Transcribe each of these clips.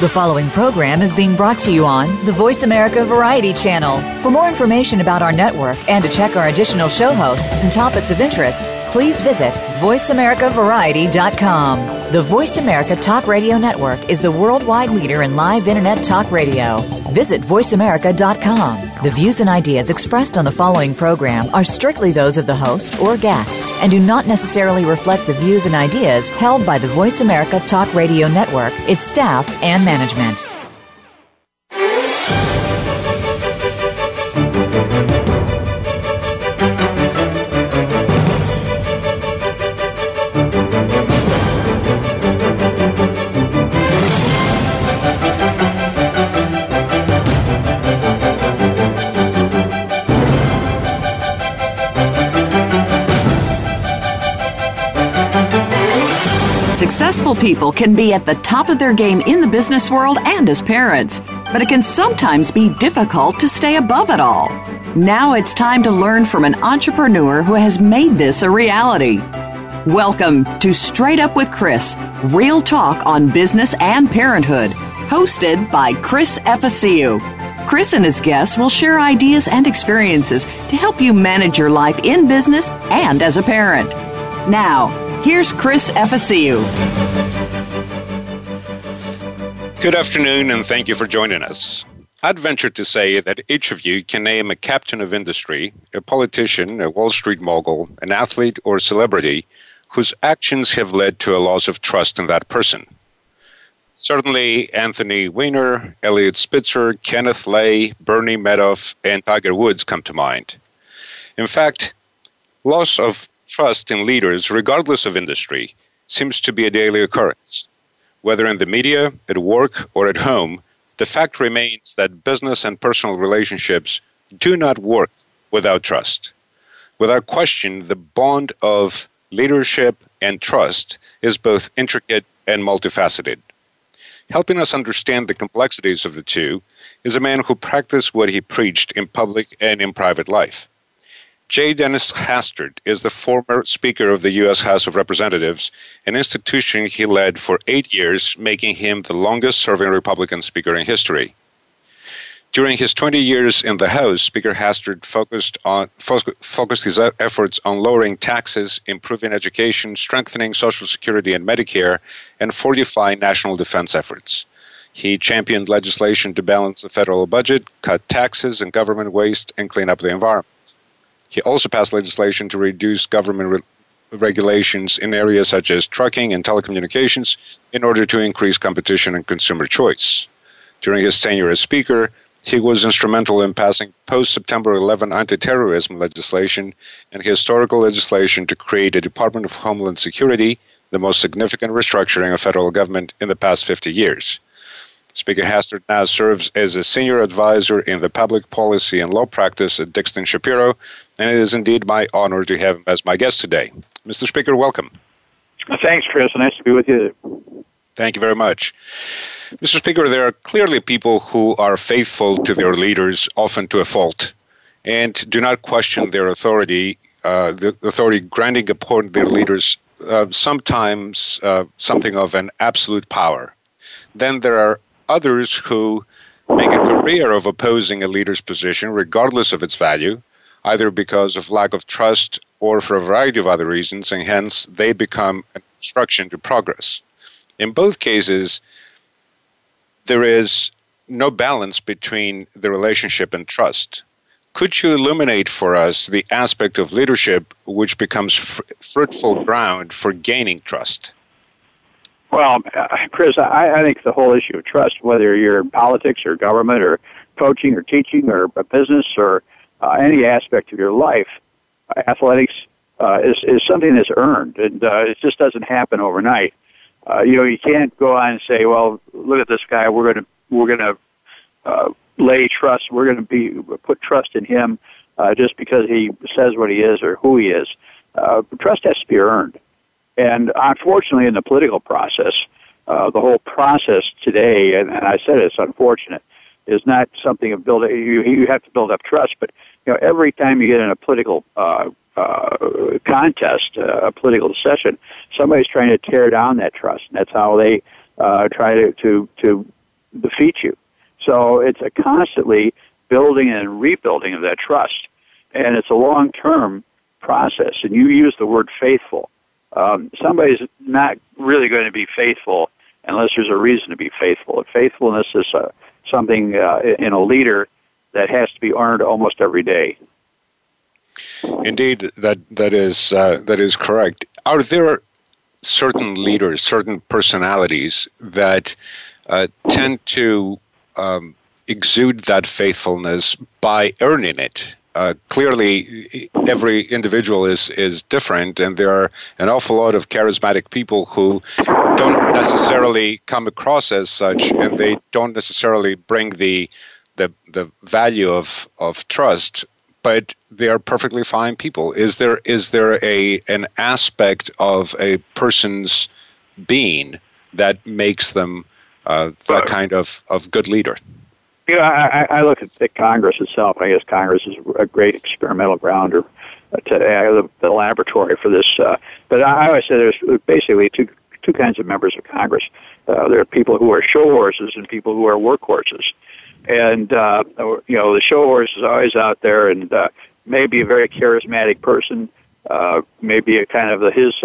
The following program is being brought to you on the Voice America Variety Channel. For more information about our network and to check our additional show hosts and topics of interest, please visit voiceamericavariety.com. The Voice America Talk Radio Network is the worldwide leader in live Internet talk radio. Visit voiceamerica.com. The views and ideas expressed on the following program are strictly those of the host or guests and do not necessarily reflect the views and ideas held by the Voice America Talk Radio Network, its staff, and management. Successful people can be at the top of their game in the business world and as parents, but it can sometimes be difficult to stay above it all. Now it's time to learn from an entrepreneur who has made this a reality. Welcome to Straight Up with Chris, real talk on business and parenthood, hosted by Chris Efesiu. Chris and his guests will share ideas and experiences to help you manage your life in business and as a parent. Now, here's Chris Efesiu. Good afternoon, and thank you for joining us. I'd venture to say that each of you can name a captain of industry, a politician, a Wall Street mogul, an athlete, or celebrity whose actions have led to a loss of trust in that person. Certainly, Anthony Weiner, Eliot Spitzer, Kenneth Lay, Bernie Madoff, and Tiger Woods come to mind. In fact, loss of trust in leaders, regardless of industry, seems to be a daily occurrence. Whether in the media, at work, or at home, the fact remains that business and personal relationships do not work without trust. Without question, the bond of leadership and trust is both intricate and multifaceted. Helping us understand the complexities of the two is a man who practiced what he preached in public and in private life. J. Dennis Hastert is the former Speaker of the U.S. House of Representatives, an institution he led for 8 years, making him the longest-serving Republican Speaker in history. During his 20 years in the House, Speaker Hastert focused his efforts on lowering taxes, improving education, strengthening Social Security and Medicare, and fortifying national defense efforts. He championed legislation to balance the federal budget, cut taxes and government waste, and clean up the environment. He also passed legislation to reduce government regulations in areas such as trucking and telecommunications in order to increase competition and consumer choice. During his tenure as Speaker, he was instrumental in passing post-September 11 anti-terrorism legislation and historical legislation to create a Department of Homeland Security, the most significant restructuring of federal government in the past 50 years. Speaker Hastert now serves as a senior advisor in the public policy and law practice at Dixon Shapiro, and it is indeed my honor to have him as my guest today. Mr. Speaker, welcome. Thanks, Chris. Nice to be with you. Thank you very much. Mr. Speaker, there are clearly people who are faithful to their leaders, often to a fault, and do not question their authority, the authority granting upon their leaders sometimes something of an absolute power. Then there are others who make a career of opposing a leader's position regardless of its value, either because of lack of trust or for a variety of other reasons, and hence they become an obstruction to progress. In both cases, there is no balance between the relationship and trust. Could you illuminate for us the aspect of leadership which becomes fruitful ground for gaining trust? Well, Chris, I think the whole issue of trust, whether you're in politics or government or coaching or teaching or a business or any aspect of your life, athletics is something that's earned, and it just doesn't happen overnight. You can't go on and say, "Well, look at this guy. We're gonna lay trust. We're going to put trust in him just because he says what he is or who he is." Trust has to be earned. And unfortunately, in the political process, the whole process today, and I said it's unfortunate, is not something of building. You have to build up trust, but every time you get in a political contest, a political session, somebody's trying to tear down that trust, and that's how they try to defeat you. So it's a constantly building and rebuilding of that trust. And it's a long-term process. And you use the word faithful. Somebody's not really going to be faithful unless there's a reason to be faithful. And faithfulness is something in a leader that has to be earned almost every day. Indeed, that is correct. Are there certain leaders, certain personalities that tend to exude that faithfulness by earning it? Clearly, every individual is different, and there are an awful lot of charismatic people who don't necessarily come across as such, and they don't necessarily bring the value of trust, but they are perfectly fine people. Is there an aspect of a person's being that makes them that kind of good leader? Yeah, I look at Congress itself. I guess Congress is a great experimental ground or the laboratory for this. But I always say there's basically two kinds of members of Congress. There are people who are show horses and people who are workhorses. And the show horse is always out there and maybe a very charismatic person, maybe a kind of his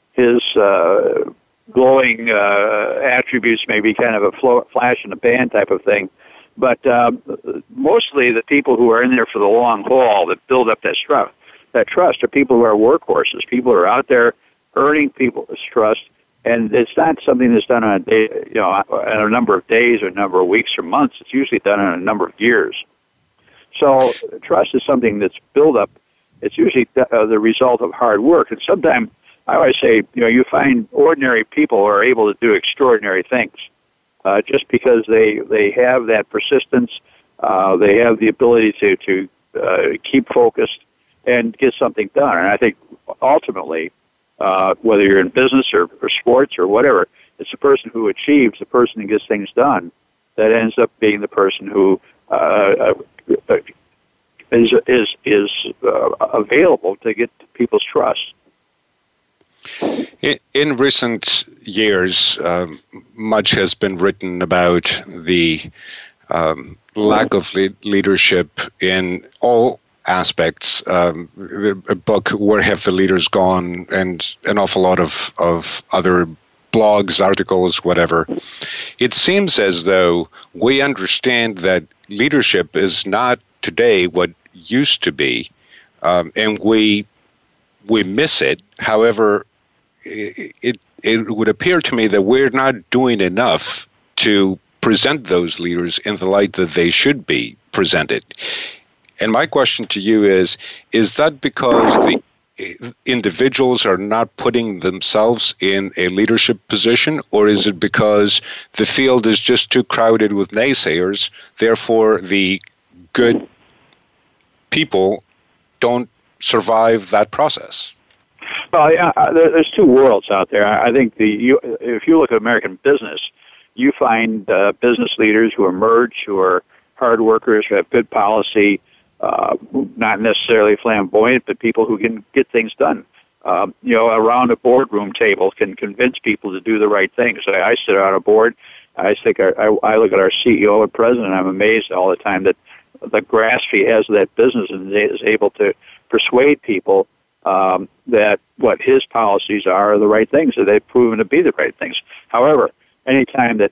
glowing attributes, maybe kind of a flash in the pan type of thing. But mostly the people who are in there for the long haul that build up that trust are people who are workhorses, people who are out there earning people's trust. And it's not something that's done on a day, in a number of days or a number of weeks or months. It's usually done in a number of years. So trust is something that's built up. It's usually the result of hard work. And sometimes I always say, you find ordinary people who are able to do extraordinary things. Just because they have that persistence, they have the ability to keep focused and get something done. And I think ultimately, whether you're in business or sports or whatever, it's the person who achieves, the person who gets things done, that ends up being the person who is available to get people's trust. In recent years, much has been written about the lack of leadership in all aspects. A book, Where Have the Leaders Gone, and an awful lot of other blogs, articles, whatever. It seems as though we understand that leadership is not today what used to be, and we miss it. However, it would appear to me that we're not doing enough to present those leaders in the light that they should be presented. And my question to you is that because the individuals are not putting themselves in a leadership position, or is it because the field is just too crowded with naysayers, therefore the good people don't survive that process? Well, yeah, there's two worlds out there. I think if you look at American business, you find business leaders who emerge, who are hard workers, who have good policy, not necessarily flamboyant, but people who can get things done. Around a boardroom table can convince people to do the right things. I sit on a board. I think I look at our CEO and president. I'm amazed all the time that the grasp he has of that business and is able to persuade people that what his policies are the right things, that they've proven to be the right things. However, anytime that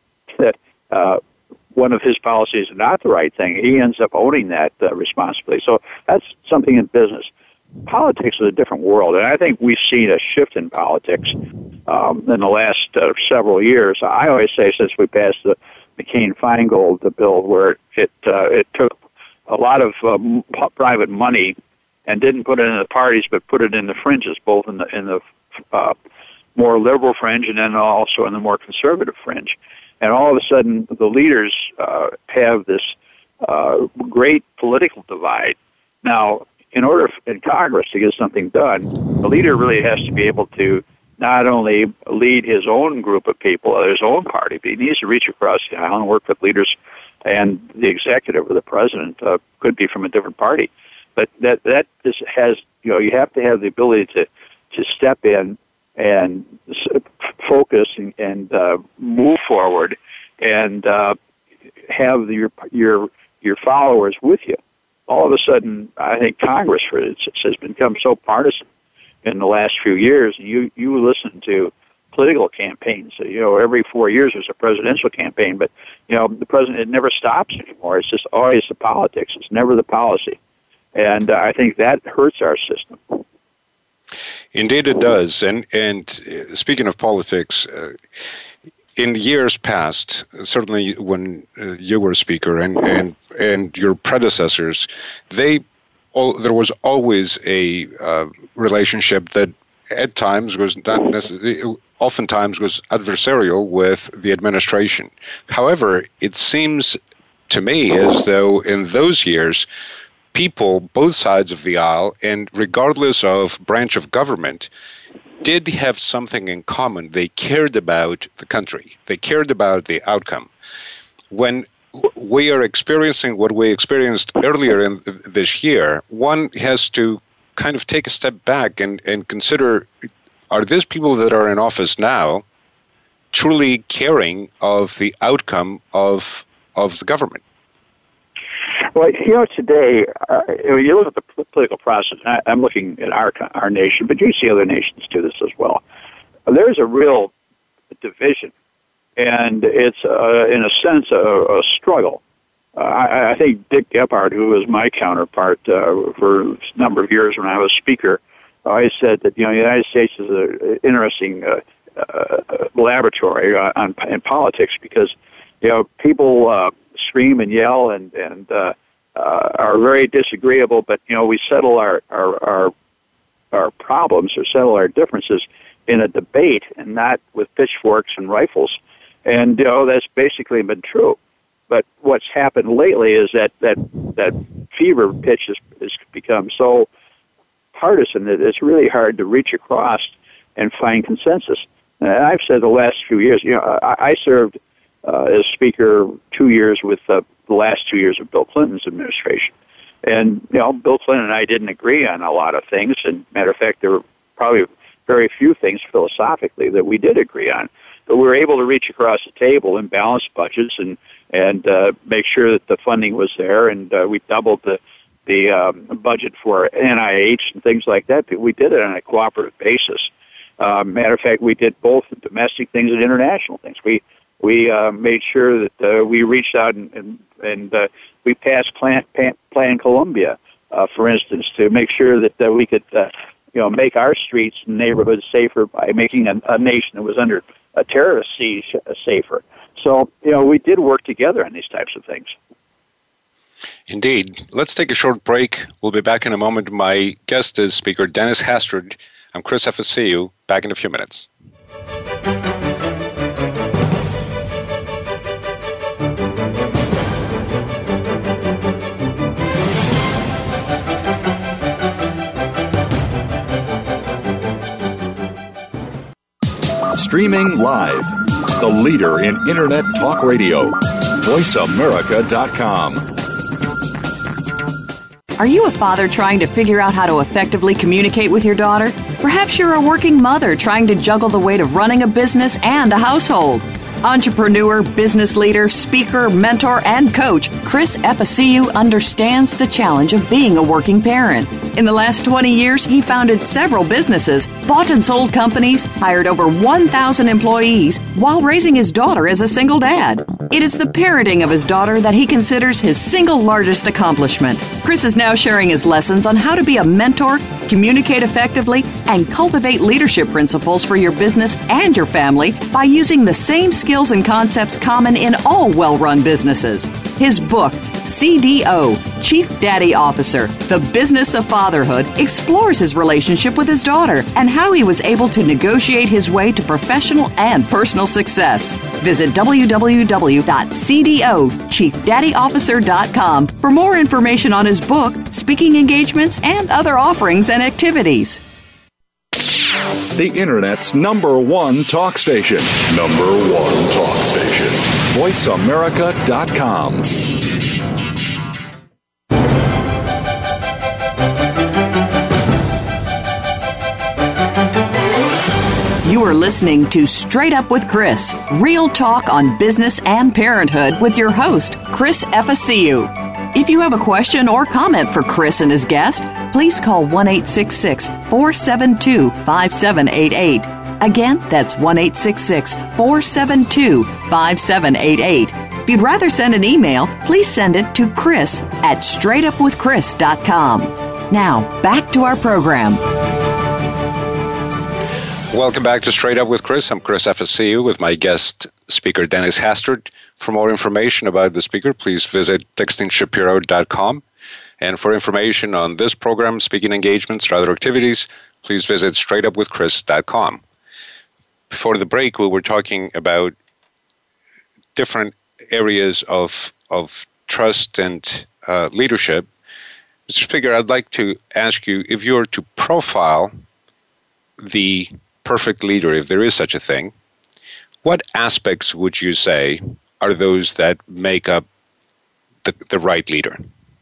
one of his policies is not the right thing, he ends up owning that responsibility. So that's something in business. Politics is a different world, and I think we've seen a shift in politics in the last several years. I always say since we passed the McCain-Feingold bill, where it took a lot of private money and didn't put it in the parties, but put it in the fringes, both in the more liberal fringe and then also in the more conservative fringe. And all of a sudden, the leaders have this great political divide. Now, in order in Congress to get something done, the leader really has to be able to not only lead his own group of people, or his own party, but he needs to reach across the aisle and work with leaders and the executive or the president, could be from a different party. But that has, you have to have the ability to step in and focus and move forward and have your followers with you. All of a sudden, I think Congress, for instance, has become so partisan in the last few years. You listen to political campaigns. Every 4 years there's a presidential campaign, but the president, it never stops anymore. It's just always the politics. It's never the policy, and I think that hurts our system. Indeed, it does. And speaking of politics, in years past, certainly when you were Speaker and your predecessors, there was always a relationship that at times was not necessarily, oftentimes was adversarial with the administration. However, it seems to me as though in those years, people, both sides of the aisle, and regardless of branch of government, did have something in common. They cared about the country. They cared about the outcome. When we are experiencing what we experienced earlier in this year, one has to kind of take a step back and consider, are these people that are in office now truly caring of the outcome of the government? Well, today, you look at the political process, and I'm looking at our nation, but you see other nations do this as well. There's a real division, and it's, in a sense, a struggle. I think Dick Gephardt, who was my counterpart for a number of years when I was Speaker, always said that the United States is an interesting laboratory in politics because people scream and yell and are very disagreeable, but we settle our problems or settle our differences in a debate and not with pitchforks and rifles. And that's basically been true. But what's happened lately is that fever pitch has become so partisan that it's really hard to reach across and find consensus. And I've said the last few years, I served as Speaker 2 years with the last 2 years of Bill Clinton's administration. And, Bill Clinton and I didn't agree on a lot of things. And matter of fact, there were probably very few things philosophically that we did agree on. But we were able to reach across the table and balance budgets and make sure that the funding was there. And we doubled the budget for NIH and things like that. But we did it on a cooperative basis. Matter of fact, we did both domestic things and international things. We made sure that we reached out and we passed Plan Colombia, for instance, to make sure that we could make our streets and neighborhoods safer by making a nation that was under a terrorist siege safer. So we did work together on these types of things. Indeed. Let's take a short break. We'll be back in a moment. My guest is Speaker Dennis Hastert. I'm Chris FSCU. Back in a few minutes. Streaming live, the leader in Internet talk radio, VoiceAmerica.com. Are you a father trying to figure out how to effectively communicate with your daughter? Perhaps you're a working mother trying to juggle the weight of running a business and a household. Entrepreneur, business leader, speaker, mentor, and coach, Chris Epiceu understands the challenge of being a working parent. In the last 20 years, he founded several businesses, bought and sold companies, hired over 1,000 employees, while raising his daughter as a single dad. It is the parenting of his daughter that he considers his single largest accomplishment. Chris is now sharing his lessons on how to be a mentor, communicate effectively, and cultivate leadership principles for your business and your family by using the same skills and concepts common in all well-run businesses. His book, CDO, Chief Daddy Officer, The Business of Fatherhood, explores his relationship with his daughter and how he was able to negotiate his way to professional and personal success. Visit www.cdochiefdaddyofficer.com for more information on his book, speaking engagements, and other offerings and activities. The Internet's #1 talk station. #1 talk station. VoiceAmerica.com. You are listening to Straight Up with Chris, real talk on business and parenthood with your host, Chris Efficiu. If you have a question or comment for Chris and his guest, please call 1-866-472-5788. Again, that's 1-866-472-5788. If you'd rather send an email, please send it to chris@straightupwithchris.com. Now, back to our program. Welcome back to Straight Up with Chris. I'm Chris Efficiu with my guest speaker, Dennis Hastert. For more information about the speaker, please visit textingshapiro.com. And for information on this program, speaking engagements, or other activities, please visit straightupwithchris.com. Before the break, we were talking about different areas of trust and leadership. Mr. Speaker, I'd like to ask you, if you were to profile the perfect leader, if there is such a thing, what aspects would you say are those that make up the right leader?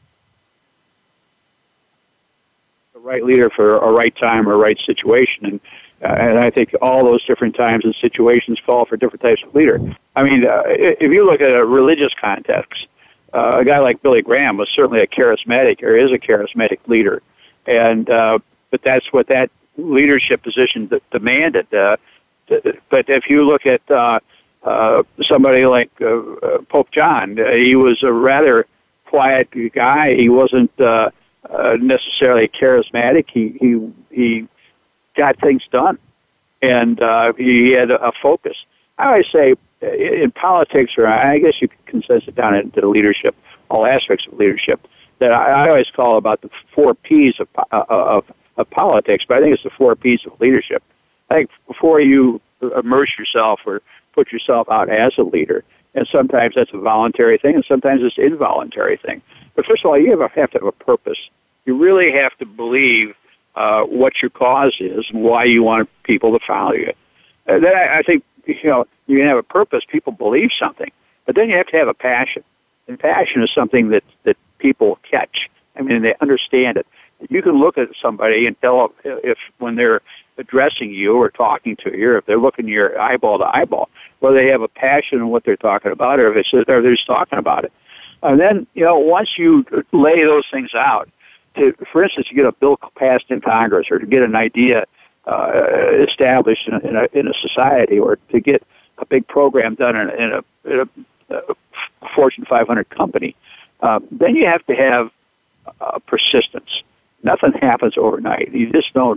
The right leader for a right time or right situation. And I think all those different times and situations call for different types of leader. I mean, if you look at a religious context, a guy like Billy Graham was certainly a charismatic, or is a charismatic leader. And but that's what that leadership position demanded. But if you look at somebody like Pope John, he was a rather quiet guy. He wasn't necessarily charismatic. He got things done, and he had a focus. I always say in politics, or I guess you can condense it down into the leadership, all aspects of leadership, that I always call about the 4 Ps of politics, but I think it's the 4 Ps of leadership. I think before you immerse yourself or put yourself out as a leader, and sometimes that's a voluntary thing, and sometimes it's an involuntary thing. But first of all, you have to have a purpose. You really have to believe what your cause is and why you want people to follow you. Then I think, you can have a purpose, people believe something, but then you have to have a passion. And passion is something that people catch. I mean, they understand it. You can look at somebody and tell if when they're addressing you or talking to you, or if they're looking your eyeball to eyeball, whether they have a passion in what they're talking about, or if they're just talking about it. And then, once you lay those things out, for instance, you get a bill passed in Congress, or to get an idea established in a society, or to get a big program done in a Fortune 500 company, then you have to have persistence. Nothing happens overnight. You just don't,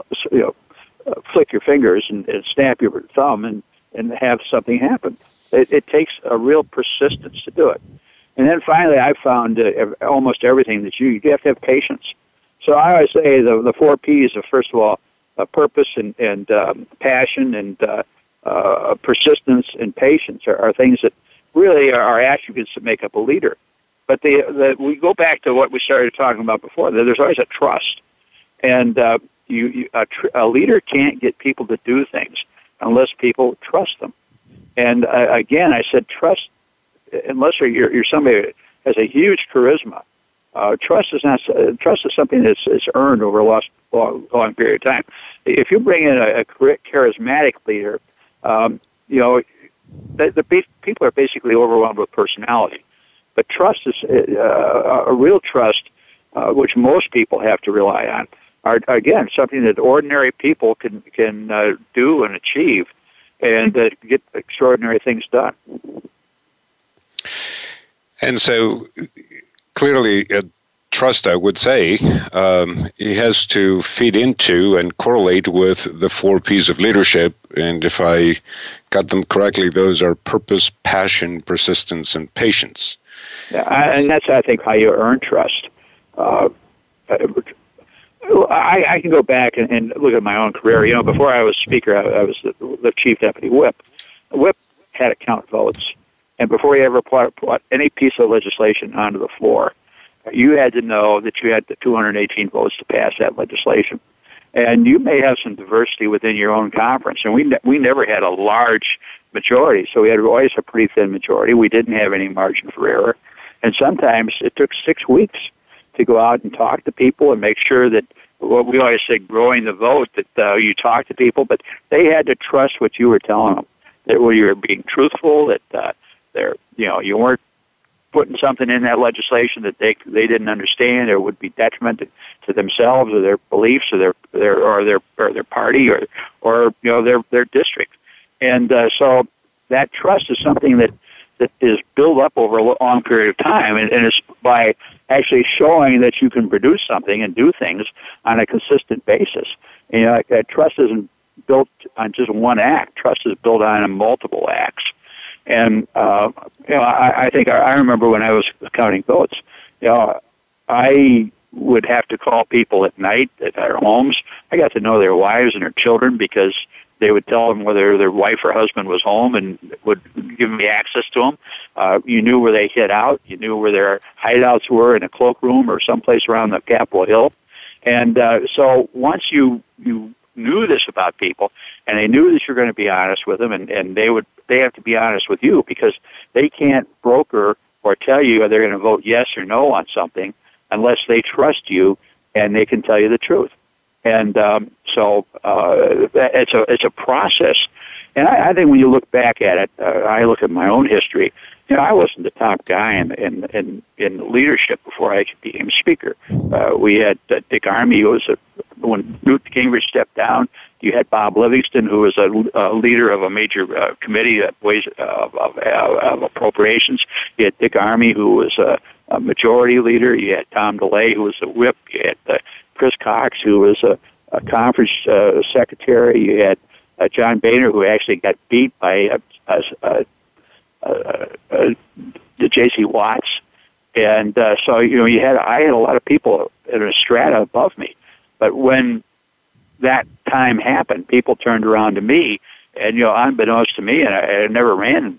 flick your fingers and snap your thumb and have something happen. It takes a real persistence to do it. And then finally, I found almost everything that you have to have patience. So I always say the 4 Ps of, first of all, purpose and passion and persistence and patience are things that really are attributes that make up a leader. But we go back to what we started talking about before. There's always a trust, and a leader can't get people to do things unless people trust them. And again, I said trust. Unless you're somebody that has a huge charisma, trust is something that's earned over a long period of time. If you bring in a charismatic leader, the people are basically overwhelmed with personality. But trust is a real trust, which most people have to rely on. Are again something that ordinary people can do and achieve, and get extraordinary things done. And so, clearly, trust, I would say, it has to feed into and correlate with the 4 Ps of leadership. And if I got them correctly, those are purpose, passion, persistence, and patience. Yeah, and that's, I think, how you earn trust. I can go back and look at my own career. Before I was speaker, I was the chief deputy whip. The whip had to count votes. And before you ever put any piece of legislation onto the floor, you had to know that you had the 218 votes to pass that legislation. And you may have some diversity within your own conference. And we never had a large majority, so we had always a pretty thin majority. We didn't have any margin for error. And sometimes it took 6 weeks to go out and talk to people and make sure that what we always say, growing the vote, that you talk to people, but they had to trust what you were telling them, that you were being truthful, that you weren't putting something in that legislation that they didn't understand or would be detrimental to themselves or their beliefs or their party or their district. And so that trust is something that is built up over a long period of time, and it's by actually showing that you can produce something and do things on a consistent basis. That trust isn't built on just one act. Trust is built on multiple acts. And I think I remember when I was counting votes, I would have to call people at night at their homes. I got to know their wives and their children because they would tell them whether their wife or husband was home and would give me access to them. You knew where they hid out. You knew where their hideouts were in a cloakroom or someplace around the Capitol Hill. And so once you knew this about people, and they knew that you're going to be honest with them, and they have to be honest with you because they can't broker or tell you they're going to vote yes or no on something unless they trust you and they can tell you the truth. And so it's a process. And I think when you look back at it, I look at my own history. I wasn't the top guy in leadership before I became speaker. We had Dick Armey, who was when Newt Gingrich stepped down. You had Bob Livingston, who was a leader of a major committee of appropriations. You had Dick Armey, who was a majority leader. You had Tom DeLay, who was a whip. You had Chris Cox, who was a conference secretary. You had John Boehner, who actually got beat by the J.C. Watts. And so, I had a lot of people in a strata above me. But when that time happened, people turned around to me, and unbeknownst to me, and I never ran.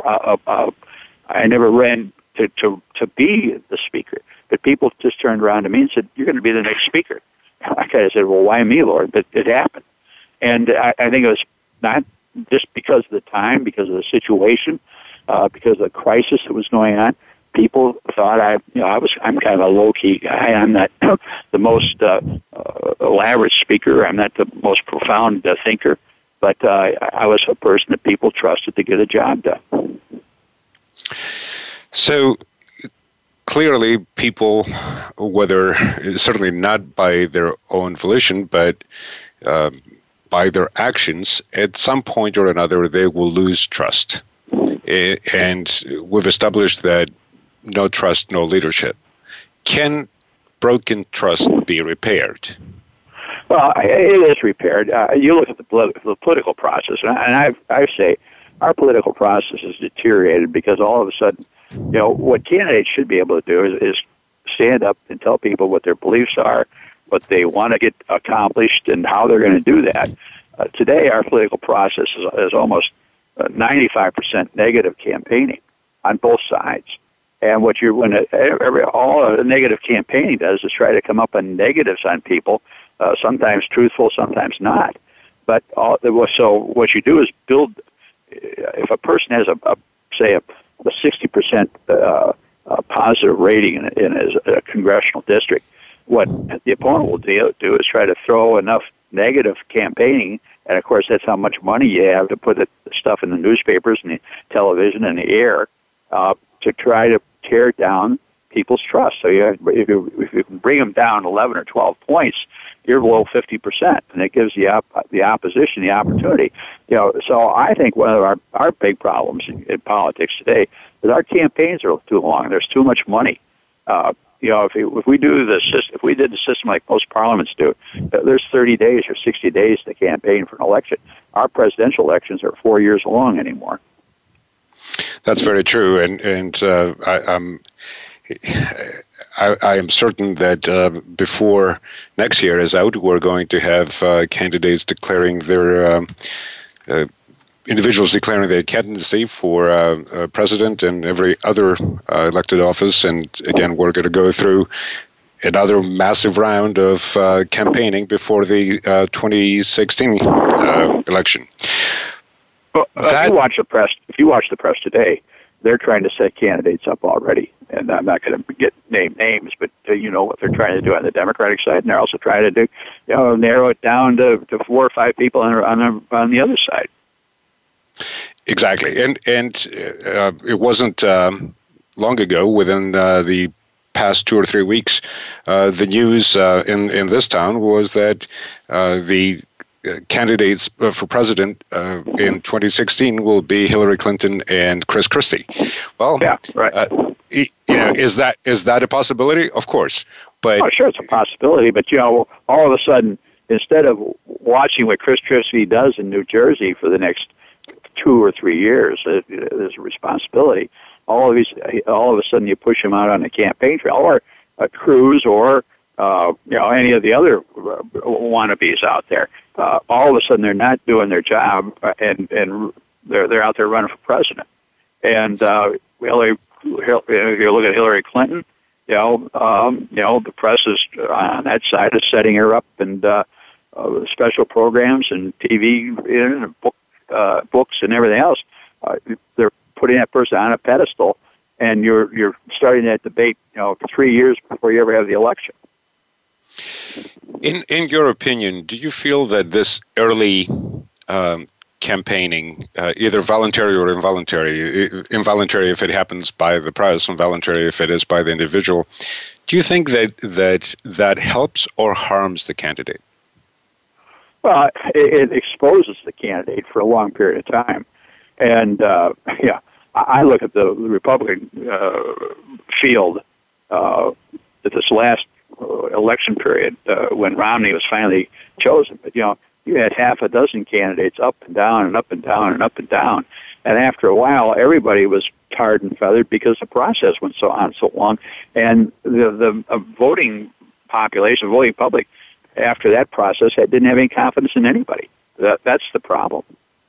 I never ran to be the speaker, but people just turned around to me and said, "You're going to be the next speaker." I kind of said, "Well, why me, Lord?" But it happened, and I think it was not just because of the time, because of the situation, because of the crisis that was going on. People thought I'm kind of a low-key guy. I'm not the most elaborate speaker. I'm not the most profound thinker, but I was a person that people trusted to get a job done. So clearly people, whether certainly not by their own volition, but by their actions, at some point or another, they will lose trust. And we've established that no trust, no leadership. Can broken trust be repaired? Well, it is repaired. You look at the political process, and I say our political process is deteriorated because all of a sudden, what candidates should be able to do is stand up and tell people what their beliefs are, what they want to get accomplished, and how they're going to do that. Today, our political process is almost 95% negative campaigning on both sides. And all the negative campaigning does is try to come up with negatives on people, sometimes truthful, sometimes not. But so what you do is build. If a person has a 60% positive rating in his congressional district, what the opponent will do is try to throw enough negative campaigning, and of course that's how much money you have to put the stuff in the newspapers and the television and the air, to try to tear down people's trust. So if you can bring them down 11 or 12 points, you're below 50%, and it gives the opposition the opportunity. So I think one of our big problems in politics today is our campaigns are too long. There's too much money. If we did the system like most parliaments do, there's 30 days or 60 days to campaign for an election. Our presidential elections are 4 years long anymore. That's very true, and I am certain that before next year is out, we're going to have candidates declaring their individuals declaring their candidacy for president and every other elected office, and again, we're going to go through another massive round of campaigning before the 2016 election. Well, if you watch the press today, they're trying to set candidates up already. And I'm not going to name names, but you know what they're trying to do on the Democratic side, and they're also trying to do, narrow it down to 4 or 5 people on the other side. Exactly, and it wasn't long ago, within the past 2 or 3 weeks, the news in this town was that the candidates for president in 2016 will be Hillary Clinton and Chris Christie. Well, yeah, right. Is that a possibility? Of course, but sure, it's a possibility. But all of a sudden, instead of watching what Chris Christie does in New Jersey for the next 2 or 3 years, there's a responsibility. All of a sudden, you push him out on a campaign trail, or Cruz, or any of the other wannabes out there. All of a sudden, they're not doing their job, and they're out there running for president. And if you look at Hillary Clinton, the press is on that side is setting her up, and special programs and TV and books and everything else. They're putting that person on a pedestal, and you're starting that debate 3 years before you ever have the election. In your opinion, do you feel that this early campaigning, either voluntary or involuntary if it happens by the press, involuntary if it is by the individual, do you think that helps or harms the candidate? Well, it exposes the candidate for a long period of time. And, I look at the Republican field at this last election period when Romney was finally chosen. But, you had half a dozen candidates up and down and up and down and up and down. And after a while, everybody was tarred and feathered because the process went so long. And the voting population, voting public, after that process, didn't have any confidence in anybody. That's the problem.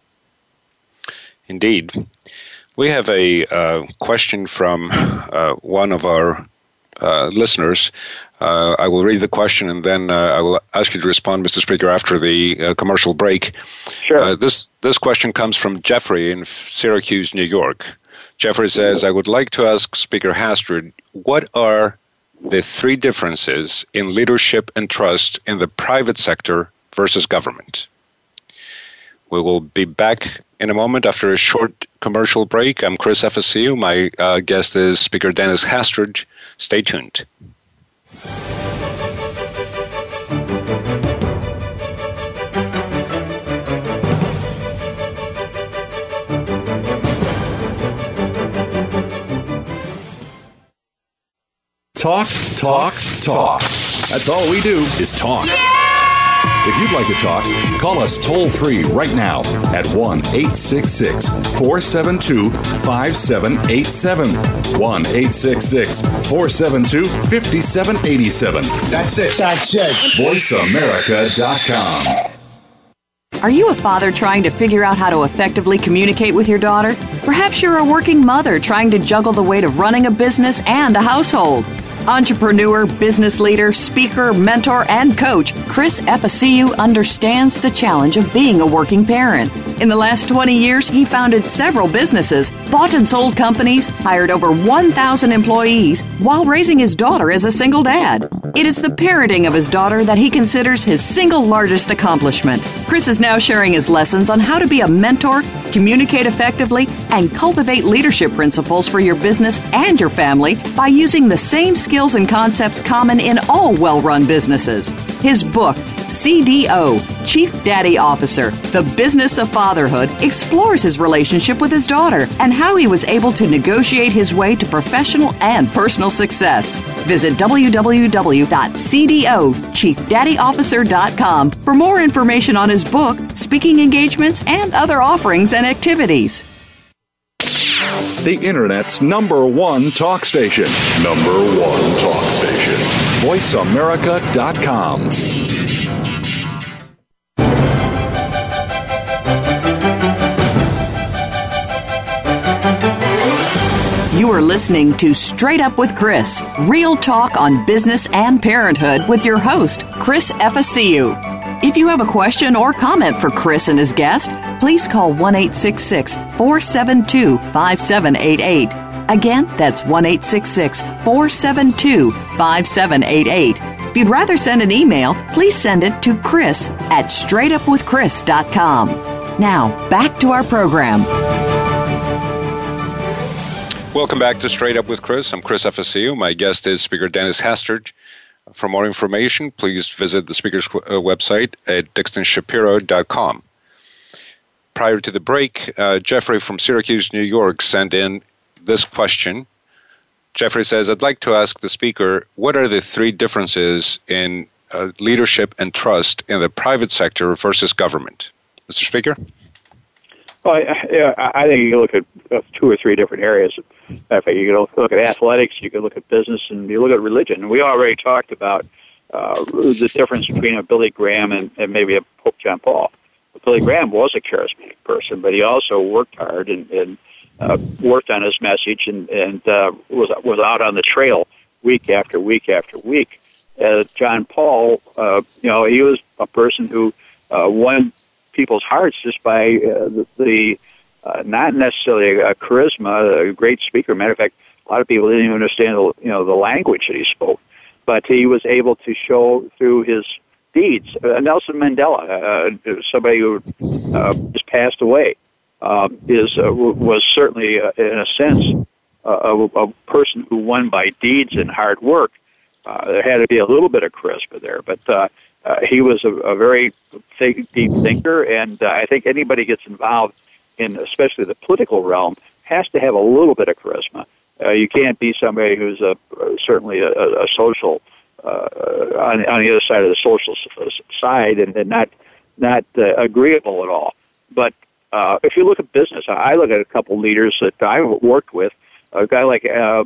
Indeed. We have a question from one of our listeners. I will read the question, and then I will ask you to respond, Mr. Speaker, after the commercial break. Sure. This question comes from Jeffrey in Syracuse, New York. Jeffrey says, I would like to ask Speaker Hastert, what are the 3 differences in leadership and trust in the private sector versus government? We will be back in a moment after a short commercial break. I'm Chris FSCU. My guest is Speaker Dennis Hastert. Stay tuned. Talk, talk, talk. That's all we do is talk. If you'd like to talk, call us toll-free right now at 1-866-472-5787. 1-866-472-5787. That's it. VoiceAmerica.com. Are you a father trying to figure out how to effectively communicate with your daughter? Perhaps you're a working mother trying to juggle the weight of running a business and a household. Entrepreneur, business leader, speaker, mentor, and coach, Chris FSCU understands the challenge of being a working parent. In the last 20 years, he founded several businesses, bought and sold companies, hired over 1,000 employees, while raising his daughter as a single dad. It is the parenting of his daughter that he considers his single largest accomplishment. Chris is now sharing his lessons on how to be a mentor, communicate effectively, and cultivate leadership principles for your business and your family by using the same skills and concepts common in all well-run businesses. His book, CDO, Chief Daddy Officer, The Business of Fatherhood, explores his relationship with his daughter and how he was able to negotiate his way to professional and personal success. Visit www.cdochiefdaddyofficer.com for more information on his book, speaking engagements, and other offerings and activities. The Internet's #1 talk station. #1 talk station. VoiceAmerica.com. You are listening to Straight Up with Chris, real talk on business and parenthood with your host, Chris FSCU. If you have a question or comment for Chris and his guest, please call 1-866-472-5788. Again, that's 1-866-472-5788. If you'd rather send an email, please send it to chris@straightupwithchris.com. Now, back to our program. Welcome back to Straight Up with Chris. I'm Chris FSCU. My guest is Speaker Dennis Hastert. For more information, please visit the speaker's website at dixonshapiro.com. Prior to the break, Jeffrey from Syracuse, New York, sent in this question. Jeffrey says, I'd like to ask the speaker, what are the three differences in leadership and trust in the private sector versus government? Mr. Speaker? Well, I think you can look at two or three different areas. In fact, you can look at athletics, you can look at business, and you look at religion. We already talked about the difference between a Billy Graham and maybe a Pope John Paul. Billy Graham was a charismatic person, but he also worked hard and worked on his message and was out on the trail week after week after week. John Paul, he was a person who won people's hearts just by the not necessarily a charisma, a great speaker. Matter of fact, a lot of people didn't even understand the language that he spoke, but he was able to show through his deeds. Nelson Mandela, somebody who just passed away, was certainly, in a sense, a person who won by deeds and hard work. There had to be a little bit of charisma there, but he was a very deep thinker, and I think anybody gets involved in, especially the political realm, has to have a little bit of charisma. You can't be somebody who's certainly a social on the other side of the social side and not agreeable at all. But if you look at business, I look at a couple leaders that I worked with. A guy like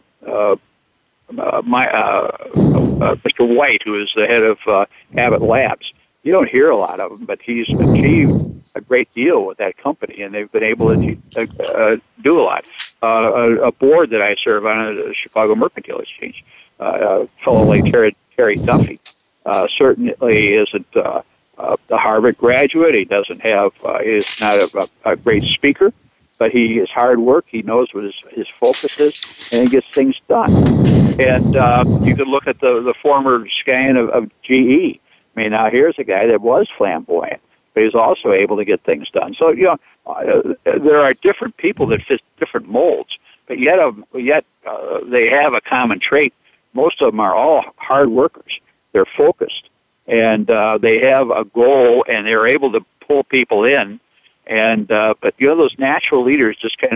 Mr. White, who is the head of Abbott Labs. You don't hear a lot of him, but he's achieved a great deal with that company, and they've been able to do a lot. A board that I serve on, the Chicago Mercantile Exchange, a fellow like Terry Duffy, certainly isn't a Harvard graduate. He doesn't have, is not a great speaker, but he is hard work. He knows what his focus is, and he gets things done. And you could look at the former scion of GE. I mean, now here's a guy that was flamboyant, but he's also able to get things done. So, there are different people that fit different molds, but yet they have a common trait. Most of them are all hard workers. They're focused, and they have a goal, and they're able to pull people in. And but those natural leaders just kind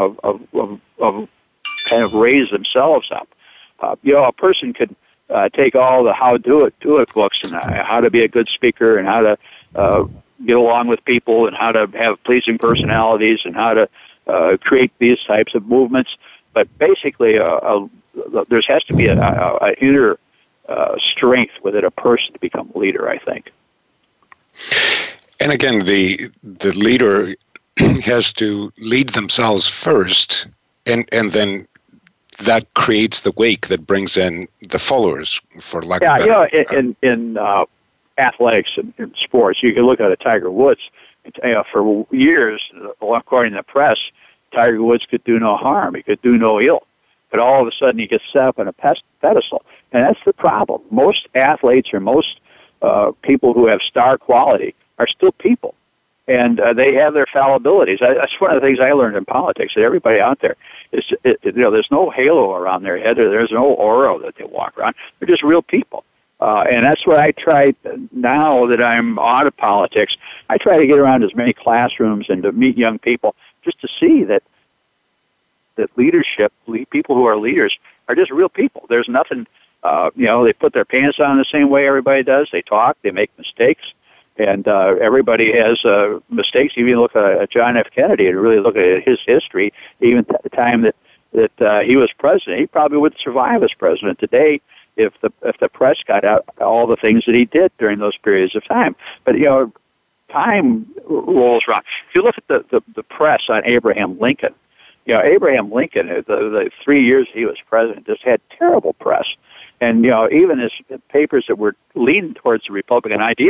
of raise themselves up. A person could take all the how do it books and how to be a good speaker and how to get along with people and how to have pleasing personalities and how to create these types of movements. But basically, there has to be an inner strength within a person to become a leader, I think. And again, the leader has to lead themselves first, and then that creates the wake that brings in the followers, for lack of better. In athletics and in sports, you can look at Tiger Woods. For years, according to the press, Tiger Woods could do no harm. He could do no ill. But all of a sudden, he gets set up on a pedestal. And that's the problem. Most athletes or most people who have star quality are still people. And they have their fallibilities. That's one of the things I learned in politics, that everybody out there, there's no halo around their head, or there's no aura that they walk around. They're just real people. And that's what I try, now that I'm out of politics, I try to get around as many classrooms and to meet young people just to see that leadership, people who are leaders, are just real people. There's nothing, they put their pants on the same way everybody does. They talk, they make mistakes, and everybody has mistakes. Even look at John F. Kennedy and really look at his history, even at the time that he was president. He probably wouldn't survive as president today if the press got out all the things that he did during those periods of time. But, time rolls around. If you look at the press on Abraham Lincoln, Abraham Lincoln, the 3 years he was president, just had terrible press. And, even his papers that were leaning towards the Republican idea,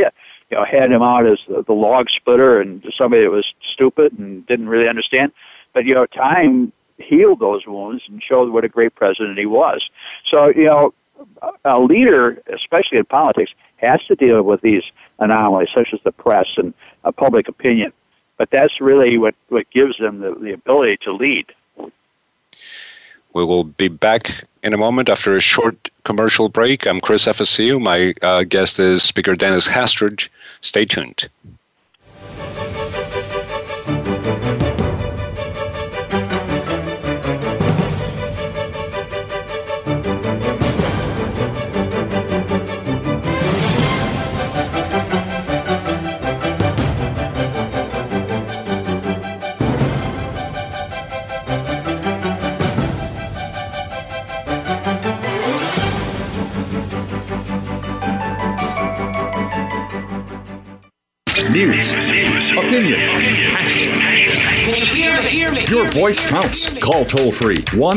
had him out as the log splitter and somebody that was stupid and didn't really understand. But, time healed those wounds and showed what a great president he was. So, a leader, especially in politics, has to deal with these anomalies, such as the press and public opinion. But that's really what gives them the ability to lead. We will be back in a moment after a short commercial break. I'm Chris FSCU. My guest is Speaker Dennis Hastert. Stay tuned. News, opinion, your voice counts. Call toll free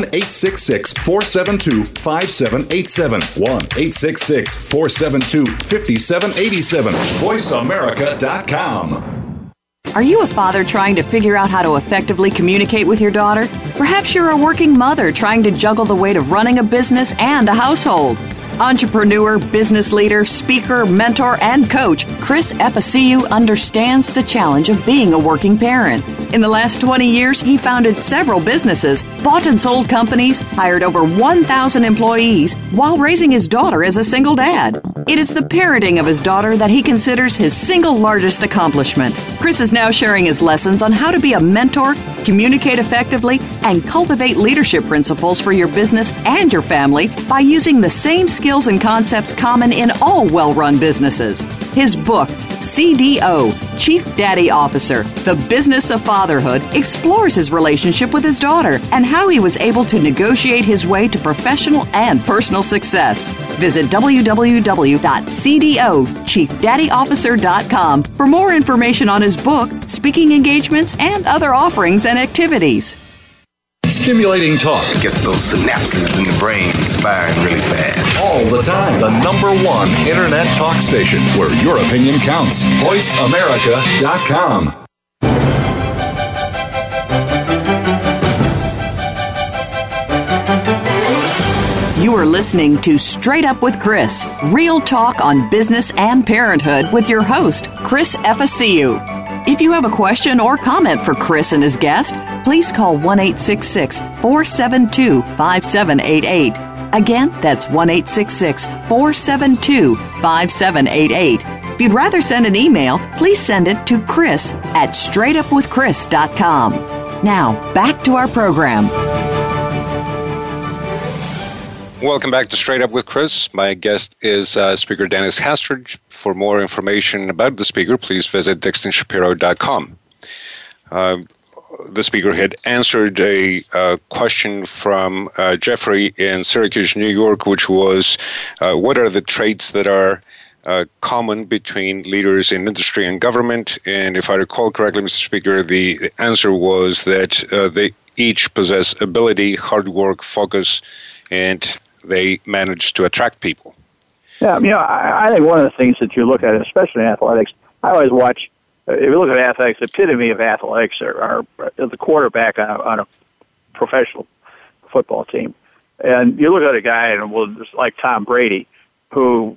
1-866-472-5787. 1-866-472-5787. VoiceAmerica.com. Are you a father trying to figure out how to effectively communicate with your daughter? Perhaps you're a working mother trying to juggle the weight of running a business and a household. Entrepreneur, business leader, speaker, mentor, and coach, Chris Epiceu understands the challenge of being a working parent. In the last 20 years, he founded several businesses, bought and sold companies, hired over 1,000 employees, while raising his daughter as a single dad. It is the parenting of his daughter that he considers his single largest accomplishment. Chris is now sharing his lessons on how to be a mentor, communicate effectively, and cultivate leadership principles for your business and your family by using the same skills and concepts common in all well-run businesses. His book, CDO, Chief Daddy Officer, The Business of Fatherhood, explores his relationship with his daughter and how he was able to negotiate his way to professional and personal success. Visit www.cdochiefdaddyofficer.com for more information on his book, speaking engagements, and other offerings and activities. Stimulating talk. Gets those synapses in the brain firing really fast. All the time. The #1 Internet talk station where your opinion counts. VoiceAmerica.com. You are listening to Straight Up with Chris, real talk on business and parenthood with your host, Chris Epiceu. If you have a question or comment for Chris and his guest, please call 1-866-472-5788. Again, that's 1-866-472-5788. If you'd rather send an email, please send it to chris@straightupwithchris.com. Now, back to our program. Welcome back to Straight Up with Chris. My guest is Speaker Dennis Hastert. For more information about the speaker, please visit DixonShapiro.com. The speaker had answered a question from Jeffrey in Syracuse, New York, which was, what are the traits that are common between leaders in industry and government? And if I recall correctly, Mr. Speaker, the answer was that they each possess ability, hard work, focus, and they manage to attract people. Yeah, I think one of the things that you look at, especially in athletics, I always watch, if you look at athletics, the epitome of athletics are the quarterback on a professional football team. And you look at a guy, and like Tom Brady, who,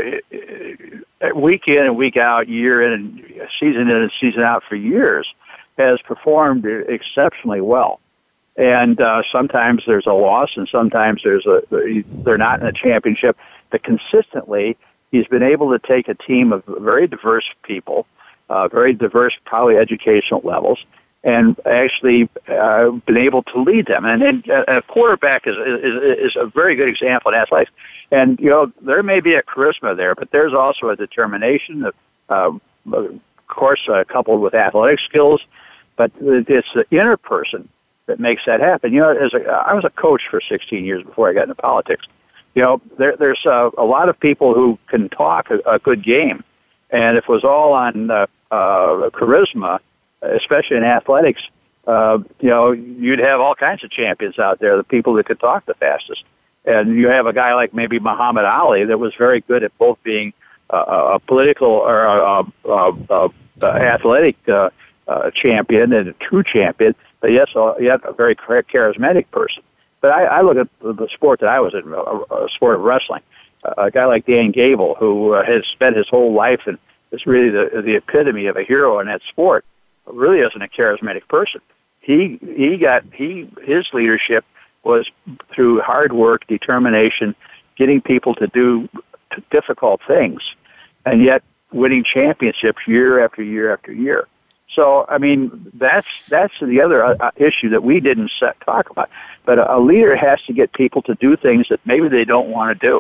week in and week out, year in and season out for years, has performed exceptionally well. And sometimes there's a loss, and sometimes they're not in a championship. But consistently, he's been able to take a team of very diverse people, very diverse, probably educational levels, and actually been able to lead them. And a quarterback is a very good example in athletics. And there may be a charisma there, but there's also a determination, of course, coupled with athletic skills. But it's the inner person that makes that happen. I was a coach for 16 years before I got into politics. There's a lot of people who can talk a good game, and if it was all on charisma, especially in athletics, you'd have all kinds of champions out there, the people that could talk the fastest. And you have a guy like maybe Muhammad Ali that was very good at both being a political or a athletic champion and a true champion, but yes, yet a very charismatic person. But I look at the sport that I was in, a sport of wrestling. A guy like Dan Gable, who has spent his whole life and is really the epitome of a hero in that sport, really isn't a charismatic person. His leadership was through hard work, determination, getting people to do difficult things, and yet winning championships year after year after year. So, I mean, that's the other issue that we didn't talk about. But a leader has to get people to do things that maybe they don't want to do.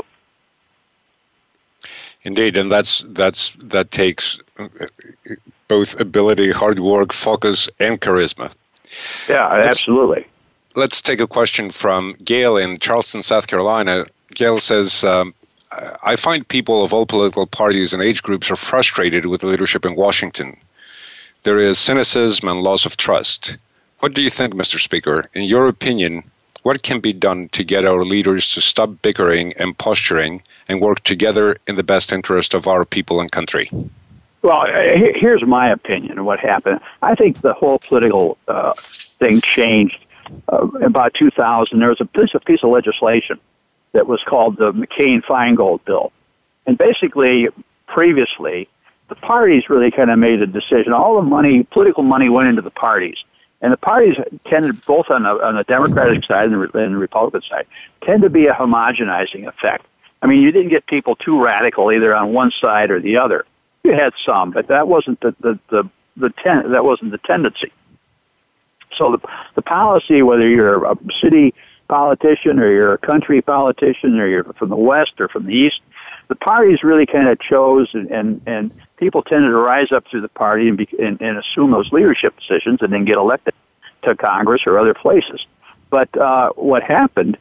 Indeed, and that takes both ability, hard work, focus, and charisma. Yeah, absolutely. Let's take a question from Gail in Charleston, South Carolina. Gail says, I find people of all political parties and age groups are frustrated with the leadership in Washington. There is cynicism and loss of trust. What do you think, Mr. Speaker? In your opinion, what can be done to get our leaders to stop bickering and posturing and work together in the best interest of our people and country? Well, here's my opinion of what happened. I think the whole political thing changed about 2000. There was a piece of legislation that was called the McCain-Feingold bill. And basically, previously, the parties really kind of made a decision. All the money, political money, went into the parties. And the parties tended, both on the Democratic side and the Republican side, tend to be a homogenizing effect. I mean, you didn't get people too radical either on one side or the other. You had some, but that wasn't that wasn't the tendency. So the policy, whether you're a city politician or you're a country politician or you're from the West or from the East, the parties really kind of chose, and people tended to rise up through the party and assume those leadership positions and then get elected to Congress or other places. But what happened?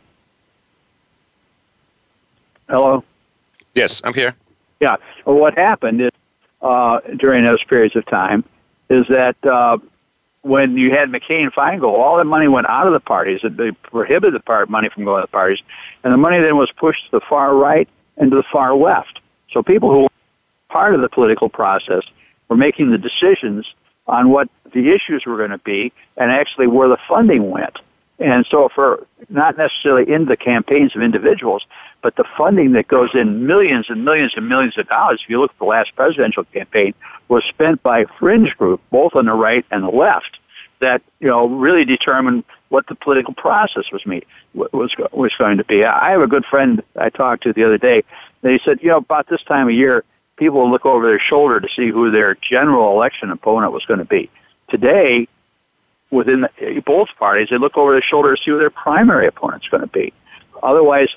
Hello? Yes, I'm here. Yeah. Well, what happened is, during those periods of time is that when you had McCain-Feingold, all that money went out of the parties. They prohibited the money from going to the parties, and the money then was pushed to the far right and to the far left. So people who were part of the political process were making the decisions on what the issues were going to be and actually where the funding went. And so for not necessarily in the campaigns of individuals, but the funding that goes in millions and millions and millions of dollars, if you look at the last presidential campaign, was spent by fringe group, both on the right and the left, that, really determined what the political process was going to be. I have a good friend I talked to the other day, and he said, about this time of year, people will look over their shoulder to see who their general election opponent was going to be. Today, within both parties, they look over their shoulder to see who their primary opponent's going to be. Otherwise,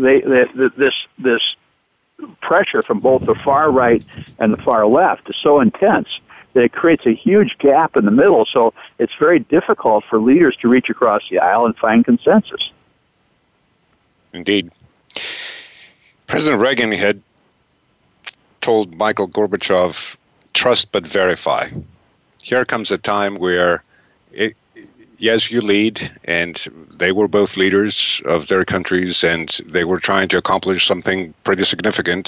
this pressure from both the far right and the far left is so intense that it creates a huge gap in the middle. So it's very difficult for leaders to reach across the aisle and find consensus. Indeed. President Reagan had told Michael Gorbachev, trust but verify. Here comes a time where yes, you lead, and they were both leaders of their countries, and they were trying to accomplish something pretty significant.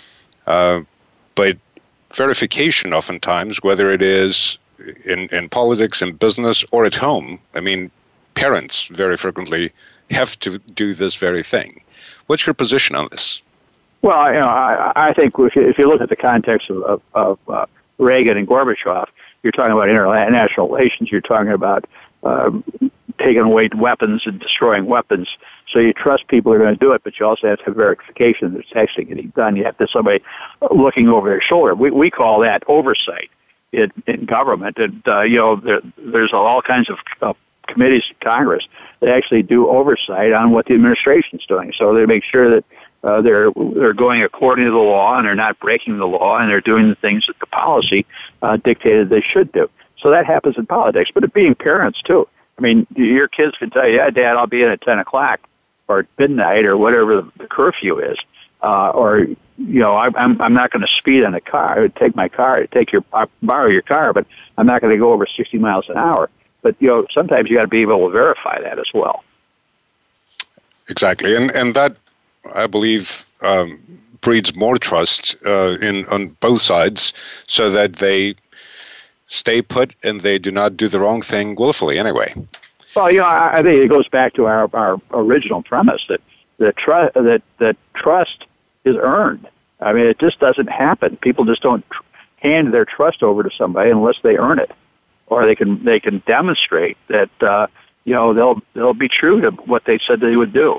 But verification oftentimes, whether it is in politics, in business, or at home, I mean, parents very frequently have to do this very thing. What's your position on this? Well, I think if you look at the context of Reagan and Gorbachev, you're talking about international relations, you're talking about taking away weapons and destroying weapons. So you trust people are going to do it, but you also have to have verification that it's actually getting done. You have to have somebody looking over their shoulder. We call that oversight in government. And, there's all kinds of committees in Congress that actually do oversight on what the administration's doing. So they make sure that they're going according to the law and they're not breaking the law and they're doing the things that the policy dictated they should do. So that happens in politics, but it being parents too. I mean, your kids can tell you, yeah, Dad, I'll be in at 10 o'clock or at midnight or whatever the curfew is. Or, I'm not going to speed on a car. I would take my car, borrow your car, but I'm not going to go over 60 miles an hour. But, sometimes you got to be able to verify that as well. Exactly. And that, I believe, breeds more trust on both sides, so that they stay put and they do not do the wrong thing willfully anyway. Well, I think it goes back to our original premise that that trust is earned. I mean, it just doesn't happen. People just don't hand their trust over to somebody unless they earn it, or they can demonstrate that they'll be true to what they said they would do.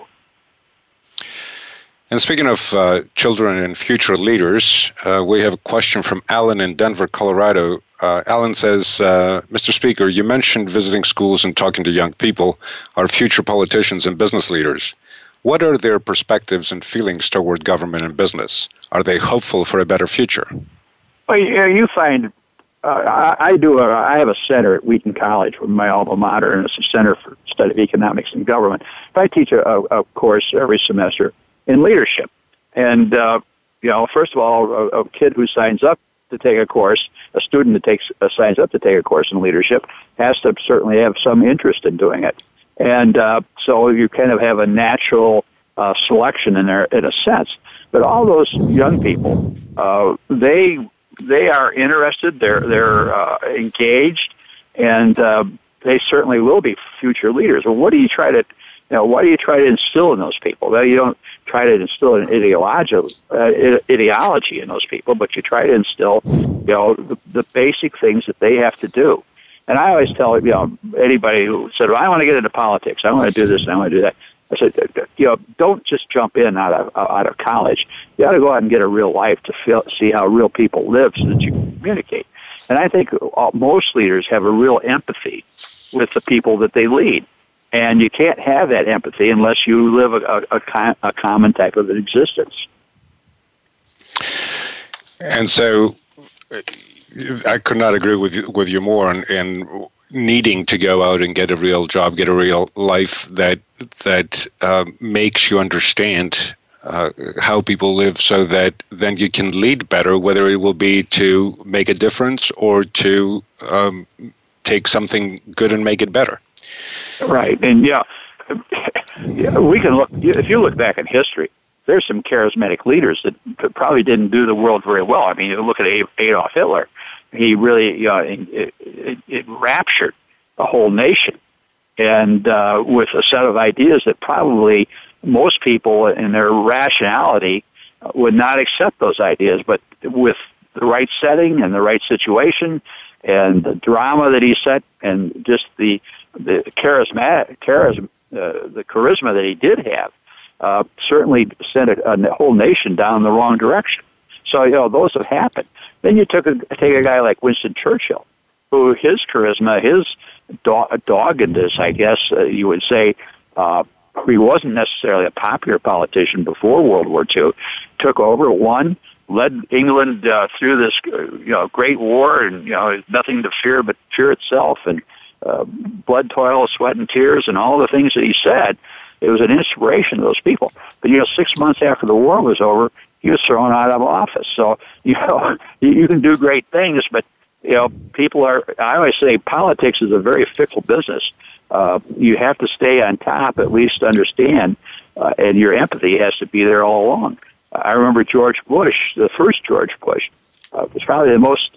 And speaking of children and future leaders, we have a question from Alan in Denver, Colorado. Alan says, Mr. Speaker, you mentioned visiting schools and talking to young people, our future politicians and business leaders. What are their perspectives and feelings toward government and business? Are they hopeful for a better future? Well, you find, I have a center at Wheaton College with my alma mater, and it's a Center for Study of Economics and Government. I teach a course every semester in leadership. And, first of all, a kid who signs up to take a course, a student that signs up to take a course in leadership has to certainly have some interest in doing it. And so you kind of have a natural selection in there, in a sense. But all those young people, they are interested, they're engaged, and they certainly will be future leaders. Well, what do you try to why do you try to instill in those people? Well, you don't try to instill an ideology in those people, but you try to instill, the basic things that they have to do. And I always tell, anybody who said, well, I want to get into politics, I want to do this, and I want to do that. I said, don't just jump in out of college. You got to go out and get a real life to see how real people live so that you can communicate. And I think most leaders have a real empathy with the people that they lead. And you can't have that empathy unless you live a common type of an existence. And so I could not agree with you more in needing to go out and get a real job, get a real life that makes you understand how people live, so that then you can lead better, whether it will be to make a difference or to take something good and make it better. Right, and we can look. If you look back in history, there's some charismatic leaders that probably didn't do the world very well. I mean, you look at Adolf Hitler; he really it raptured the whole nation, and with a set of ideas that probably most people in their rationality would not accept those ideas, but with the right setting and the right situation and the drama that he set, and just the charisma that he did have, certainly sent a whole nation down the wrong direction. So, those have happened. Then you take a guy like Winston Churchill, who his charisma, his doggedness, I guess you would say, he wasn't necessarily a popular politician before World War II, took over, won, led England through this, great war, and nothing to fear but fear itself, and blood, toil, sweat, and tears, and all the things that he said. It was an inspiration to those people. But 6 months after the war was over, he was thrown out of office. So you can do great things, but people are. I always say politics is a very fickle business. You have to stay on top, at least understand, and your empathy has to be there all along. I remember George Bush, the first George Bush, was probably the most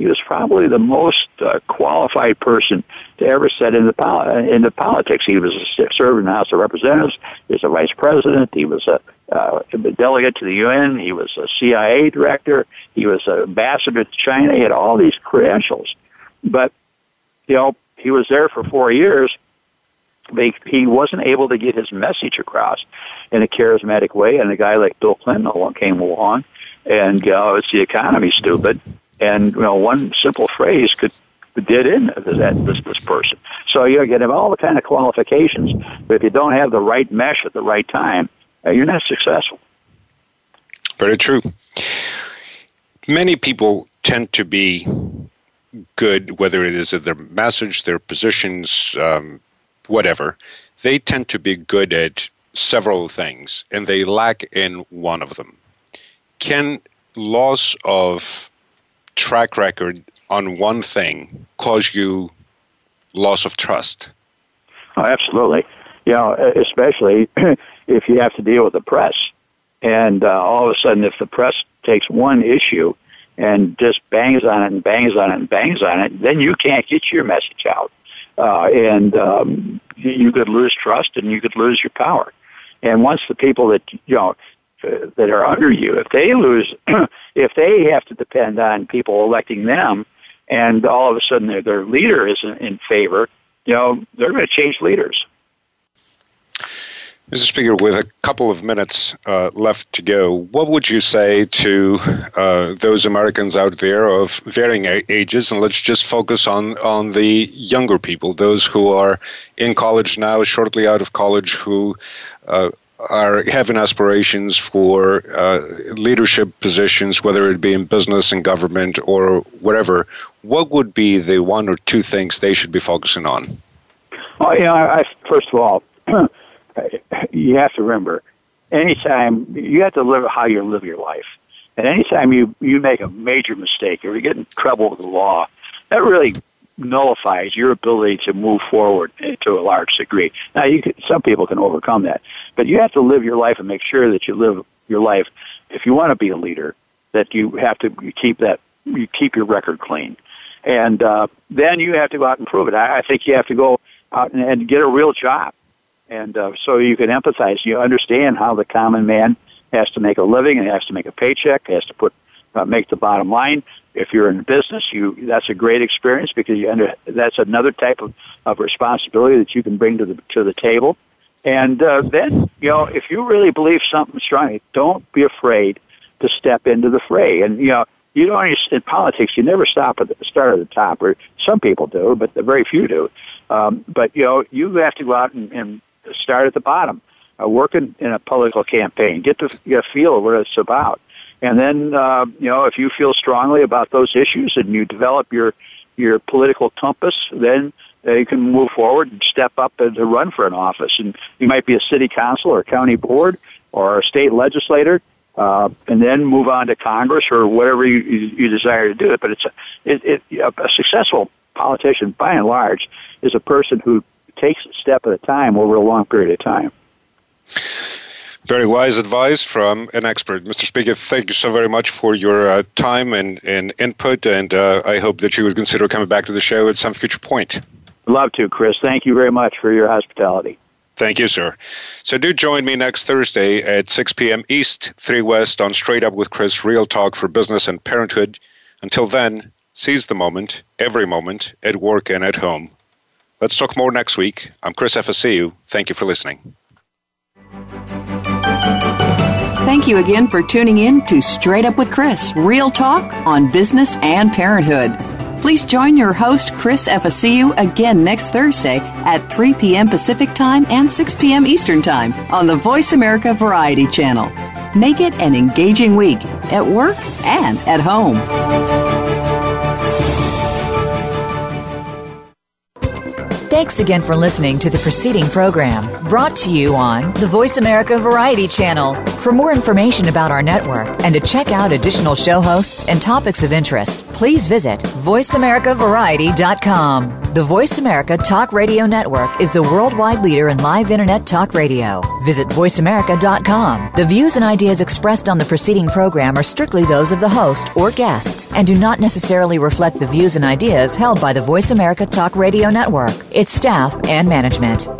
qualified person to ever set into politics. He was served in the House of Representatives. He was a vice president. He was a delegate to the UN. He was a CIA director. He was an ambassador to China. He had all these credentials. But, he was there for 4 years. He wasn't able to get his message across in a charismatic way, and a guy like Bill Clinton came along, and it's the economy, stupid. And one simple phrase did in this person. So you have all the kind of qualifications, but if you don't have the right mesh at the right time, you're not successful. Very true. Many people tend to be good, whether it is their message, their positions, whatever. They tend to be good at several things, and they lack in one of them. Can loss of track record on one thing cause you loss of trust? Oh, absolutely. Especially if you have to deal with the press. And all of a sudden, if the press takes one issue and just bangs on it and bangs on it and bangs on it, then you can't get your message out. You could lose trust and you could lose your power. And once the people that, that are under you, if they lose, if they have to depend on people electing them, and all of a sudden their leader isn't in favor, they're going to change leaders. Mr. Speaker, with a couple of minutes left to go, what would you say to those Americans out there of varying ages, and let's just focus on the younger people, those who are in college now, shortly out of college, who are having aspirations for leadership positions, whether it be in business and government or whatever? What would be the one or two things they should be focusing on? Well, first of all, you have to remember, anytime you have to live how you live your life. And anytime you make a major mistake or you get in trouble with the law, that really nullifies your ability to move forward to a large degree. Now, some people can overcome that, but you have to live your life and make sure that you live your life. If you want to be a leader, that you have to keep your record clean, and then you have to go out and prove it. I think you have to go out and get a real job. And so you can empathize. You understand how the common man has to make a living and has to make a paycheck, has to make the bottom line. If you're in business, that's a great experience because that's another type of responsibility that you can bring to the table. And then, if you really believe something strongly, don't be afraid to step into the fray. And you don't in politics. You never start at the top, or some people do, but very few do. But you have to go out and start at the bottom, working in a political campaign, get a feel of what it's about. And then, if you feel strongly about those issues and you develop your political compass, then you can move forward and step up to run for an office. And you might be a city council or a county board or a state legislator, and then move on to Congress or whatever you desire to do it. But a successful politician, by and large, is a person who takes a step at a time over a long period of time. Very wise advice from an expert. Mr. Speaker, thank you so very much for your time and input, and I hope that you would consider coming back to the show at some future point. Love to, Chris. Thank you very much for your hospitality. Thank you, sir. So do join me next Thursday at 6 p.m. East, 3 West on Straight Up with Chris, Real Talk for Business and Parenthood. Until then, seize the moment, every moment, at work and at home. Let's talk more next week. I'm Chris FSCU. Thank you for listening. Thank you again for tuning in to Straight Up with Chris, Real Talk on Business and Parenthood. Please join your host, Chris FSCU, again next Thursday at 3 p.m. Pacific Time and 6 p.m. Eastern Time on the Voice America Variety Channel. Make it an engaging week at work and at home. Thanks again for listening to the preceding program, brought to you on the Voice America Variety Channel. For more information about our network and to check out additional show hosts and topics of interest, please visit voiceamericavariety.com. The Voice America Talk Radio Network is the worldwide leader in live Internet talk radio. Visit voiceamerica.com. The views and ideas expressed on the preceding program are strictly those of the host or guests and do not necessarily reflect the views and ideas held by the Voice America Talk Radio Network, its staff, and management.